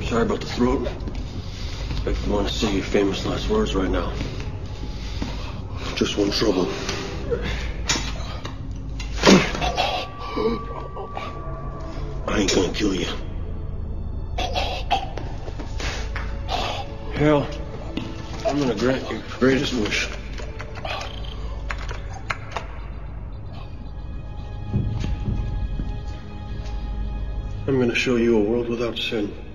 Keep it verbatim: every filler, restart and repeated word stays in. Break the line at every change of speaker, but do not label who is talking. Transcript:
Sorry about the throat. If you want to say your famous last words right now.
Just one trouble. I ain't gonna kill you.
Hell, I'm gonna grant your greatest wish. I'm gonna show you a world without sin.